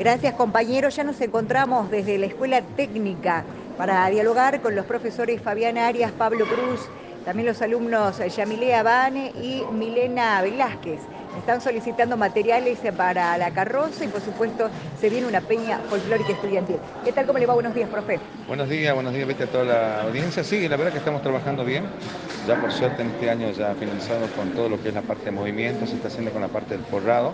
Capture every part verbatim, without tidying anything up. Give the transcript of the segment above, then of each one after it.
Gracias, compañeros. Ya nos encontramos desde la Escuela Técnica para dialogar con los profesores Fabián Arias, Pablo Cruz, también los alumnos Yamilea Bane y Milena Velázquez. Están solicitando materiales para la carroza y, por supuesto, se viene una peña folclórica estudiantil. ¿Qué tal? ¿Cómo le va? Buenos días, profe. Buenos días, buenos días, viste a toda la audiencia. Sí, la verdad que estamos trabajando bien. Ya por suerte en este año ya finalizado con todo lo que es la parte de movimiento, se está haciendo con la parte del forrado.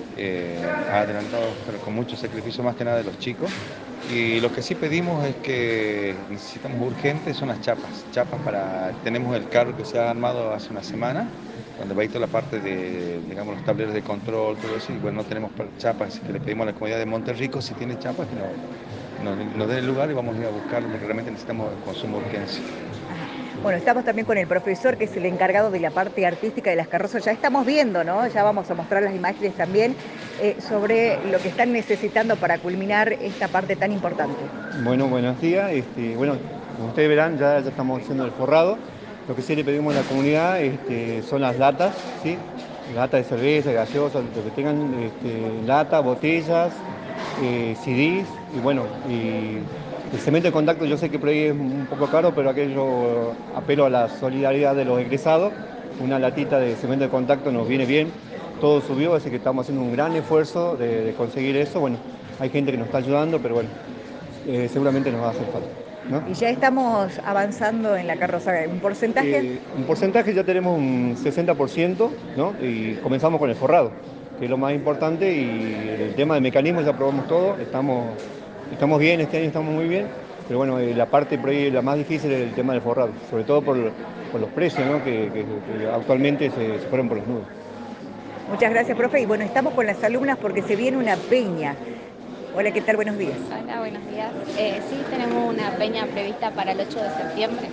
Eh, ha adelantado, pero con mucho sacrificio más que nada de los chicos. Y lo que sí pedimos es que necesitamos urgente son las chapas. Chapas para, tenemos el carro que se ha armado hace una semana, donde va a ir toda la parte de, digamos, los tableros de control, todo eso. Y bueno, no tenemos pa- chapas, así que le pedimos a la comunidad de Monterrico si tiene chapas que nos, nos, nos den el lugar y vamos a ir a buscarlo porque realmente necesitamos con suma urgencia. Ajá. Bueno, estamos también con el profesor, que es el encargado de la parte artística de las carrozas. Ya estamos viendo, ¿no? Ya vamos a mostrar las imágenes también eh, sobre lo que están necesitando para culminar esta parte tan importante. Bueno, buenos días. Este, bueno, como ustedes verán, ya, ya estamos haciendo el forrado. Lo que sí le pedimos a la comunidad este, son las latas, ¿sí? Latas de cerveza, gaseosa, lo que tengan este, lata, botellas, eh, C Ds y bueno, y el cemento de contacto yo sé que por ahí es un poco caro, pero aquello apelo a la solidaridad de los egresados. Una latita de cemento de contacto nos viene bien. Todo subió, así que estamos haciendo un gran esfuerzo de, de conseguir eso. Bueno, hay gente que nos está ayudando, pero bueno eh, seguramente nos va a hacer falta, ¿no? Y ya estamos avanzando en la carroza. ¿Un porcentaje? Eh, en porcentaje ya tenemos un sesenta por ciento, ¿no? Y comenzamos con el forrado, que es lo más importante, y el tema de mecanismos ya probamos todo, estamos, estamos bien, este año estamos muy bien, pero bueno, eh, la parte por ahí, la más difícil es el tema del forrado, sobre todo por, por los precios, ¿no? que, que- que actualmente se, se fueron por los nubes. Muchas gracias, profe. Y bueno, estamos con las alumnas porque se viene una peña. Hola, ¿qué tal? Buenos días. Hola, buenos días. Eh, sí, tenemos una peña prevista para el ocho de septiembre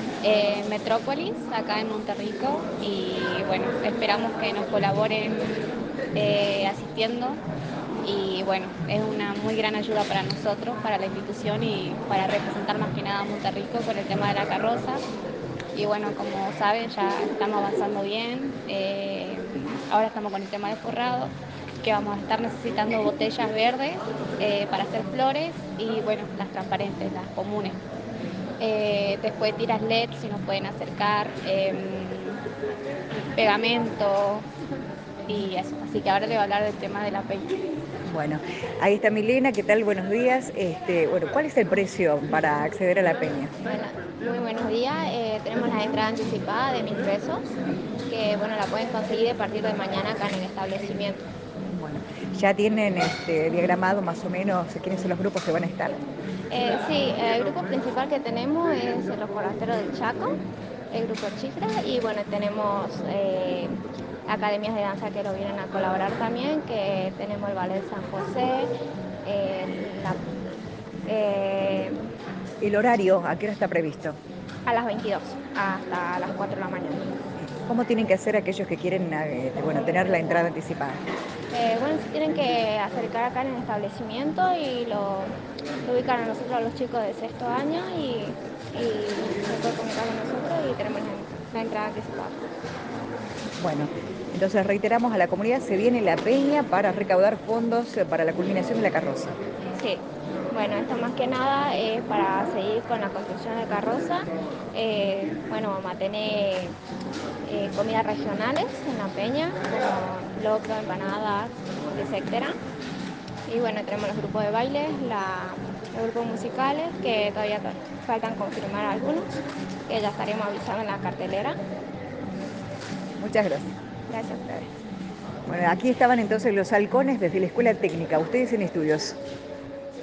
eh, en Metrópolis, acá en Monterrico, y bueno, esperamos que nos colaboren eh, asistiendo y bueno, es una muy gran ayuda para nosotros, para la institución y para representar más que nada a Monterrico con el tema de la carroza. Y bueno, como saben, ya estamos avanzando bien. Eh, ahora estamos con el tema de forrado, que vamos a estar necesitando botellas verdes eh, para hacer flores y bueno, las transparentes, las comunes. Eh, después tiras L E D, si nos pueden acercar, eh, pegamento y eso. Así que ahora le voy a hablar del tema de la peña. Bueno, ahí está Milena, ¿qué tal? Buenos días. Este, bueno, ¿cuál es el precio para acceder a la peña? Bueno, muy buenos días. Eh, tenemos la entrada anticipada de mil pesos, que bueno, la pueden conseguir a partir de mañana acá en el establecimiento. Bueno, ¿ya tienen este, diagramado más o menos quiénes son los grupos que van a estar? Eh, sí, el grupo principal que tenemos es los forasteros del Chaco, el grupo Chifra, y bueno, tenemos eh, academias de danza que lo vienen a colaborar también, que tenemos el Ballet San José, eh, la, eh, ¿El horario a qué hora está previsto? a las veintidós hasta las cuatro de la mañana. ¿Cómo tienen que hacer aquellos que quieren eh, bueno, tener la entrada anticipada? Eh, bueno, se tienen que acercar acá en el establecimiento y lo, lo ubican a nosotros, a los chicos de sexto año, y, y se puede comunicar con nosotros y tenemos la, la entrada anticipada. Bueno, entonces reiteramos a la comunidad, se viene la peña para recaudar fondos eh, para la culminación de la carroza. Sí, bueno, esto más que nada es para seguir con la construcción de carroza. Eh, bueno, vamos a tener eh, comidas regionales en la peña, como locro, empanadas, etcétera. Y bueno, tenemos los grupos de baile, la, los grupos musicales, que todavía to- faltan confirmar algunos, que ya estaremos avisando en la cartelera. Muchas gracias. Gracias a ustedes. Bueno, aquí estaban entonces los halcones desde la Escuela Técnica, ustedes en estudios.